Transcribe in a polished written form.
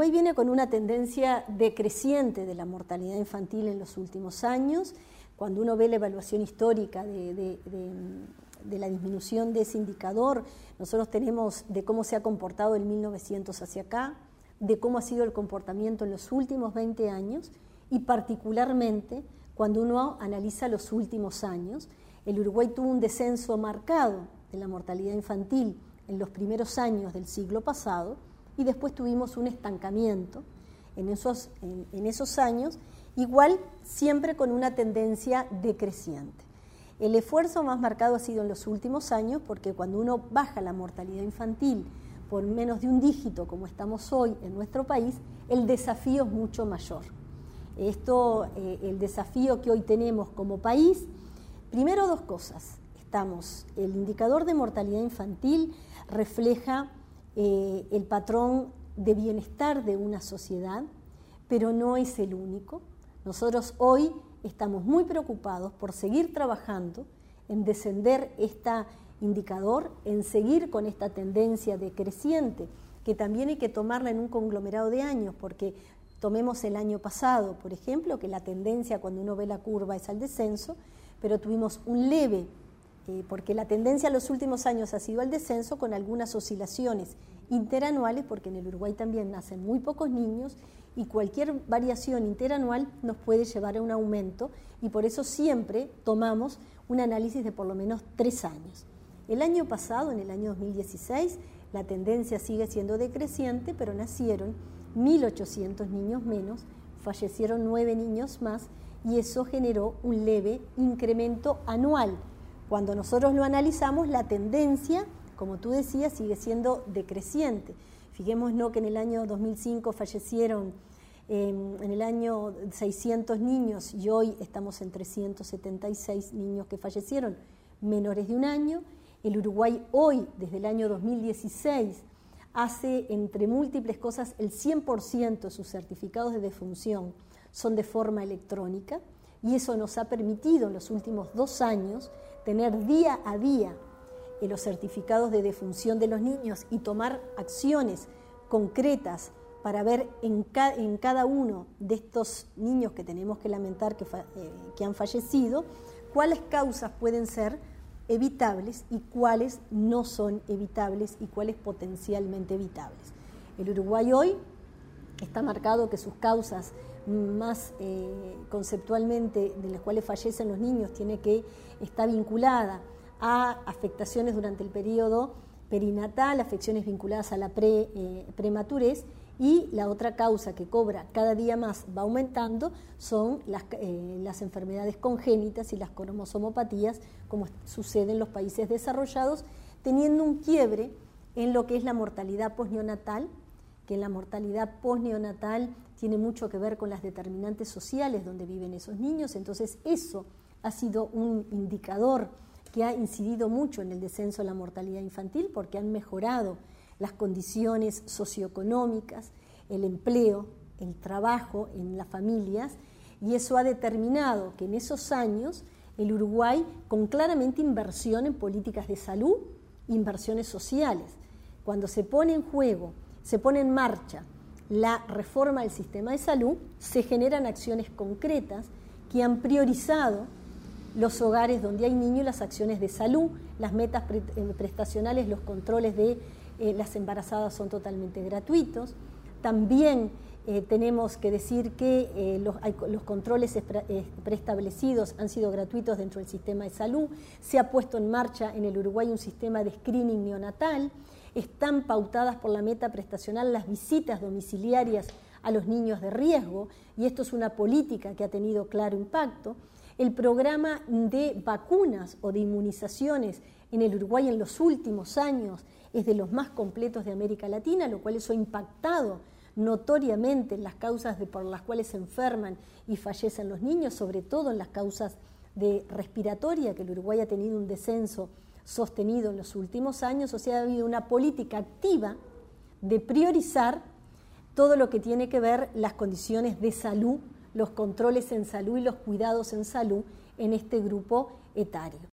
Uruguay viene con una tendencia decreciente de la mortalidad infantil en los últimos años. Cuando uno ve la evaluación histórica de la disminución de ese indicador, nosotros tenemos de cómo se ha comportado en 1900 hacia acá, de cómo ha sido el comportamiento en los últimos 20 años y particularmente cuando uno analiza los últimos años. El Uruguay tuvo un descenso marcado de la mortalidad infantil en los primeros años del siglo pasado y después tuvimos un estancamiento en esos años, igual siempre con una tendencia decreciente. El esfuerzo más marcado ha sido en los últimos años porque cuando uno baja la mortalidad infantil por menos de un dígito como estamos hoy en nuestro país, el desafío es mucho mayor. El desafío que hoy tenemos como país, primero dos cosas. El indicador de mortalidad infantil refleja el patrón de bienestar de una sociedad, pero no es el único. Nosotros hoy estamos muy preocupados por seguir trabajando en descender este indicador, en seguir con esta tendencia decreciente, que también hay que tomarla en un conglomerado de años, porque tomemos el año pasado, por ejemplo, que la tendencia cuando uno ve la curva es al descenso, pero tuvimos un leve, porque la tendencia en los últimos años ha sido al descenso con algunas oscilaciones interanuales, porque en el Uruguay también nacen muy pocos niños y cualquier variación interanual nos puede llevar a un aumento y por eso siempre tomamos un análisis de por lo menos 3 años. El año pasado, en el año 2016, la tendencia sigue siendo decreciente, pero nacieron 1.800 niños menos, fallecieron 9 niños más y eso generó un leve incremento anual. Cuando nosotros lo analizamos, la tendencia, como tú decías, sigue siendo decreciente. Fijémonos que en el año 2005 fallecieron en el año 600 niños y hoy estamos en 376 niños que fallecieron menores de un año. El Uruguay hoy, desde el año 2016, hace, entre múltiples cosas, el 100% de sus certificados de defunción son de forma electrónica y eso nos ha permitido en los últimos 2 años tener día a día los certificados de defunción de los niños y tomar acciones concretas para ver en cada uno de estos niños que tenemos que lamentar que han fallecido, cuáles causas pueden ser evitables y cuáles no son evitables y cuáles potencialmente evitables. El Uruguay hoy está marcado que sus causas más conceptualmente de las cuales fallecen los niños está vinculada a afectaciones durante el periodo perinatal, afecciones vinculadas a la prematurez y la otra causa que cobra cada día más, va aumentando, son las enfermedades congénitas y las cromosomopatías, como sucede en los países desarrollados, teniendo un quiebre en lo que es la mortalidad posneonatal, que la mortalidad posneonatal tiene mucho que ver con las determinantes sociales donde viven esos niños, entonces eso ha sido un indicador que ha incidido mucho en el descenso de la mortalidad infantil porque han mejorado las condiciones socioeconómicas, el empleo, el trabajo en las familias y eso ha determinado que en esos años el Uruguay, con claramente inversión en políticas de salud, inversiones sociales, cuando se pone en juego, se pone en marcha la reforma del sistema de salud, se generan acciones concretas que han priorizado los hogares donde hay niños y las acciones de salud, las metas prestacionales, los controles de las embarazadas son totalmente gratuitos. También tenemos que decir que los controles preestablecidos han sido gratuitos dentro del sistema de salud. Se ha puesto en marcha en el Uruguay un sistema de screening neonatal. Están pautadas por la meta prestacional las visitas domiciliarias a los niños de riesgo y esto es una política que ha tenido claro impacto. El programa de vacunas o de inmunizaciones en el Uruguay en los últimos años es de los más completos de América Latina, lo cual eso ha impactado notoriamente en las causas por las cuales se enferman y fallecen los niños, sobre todo en las causas de respiratoria, que el Uruguay ha tenido un descenso sostenido en los últimos años, o sea, ha habido una política activa de priorizar todo lo que tiene que ver las condiciones de salud, los controles en salud y los cuidados en salud en este grupo etario.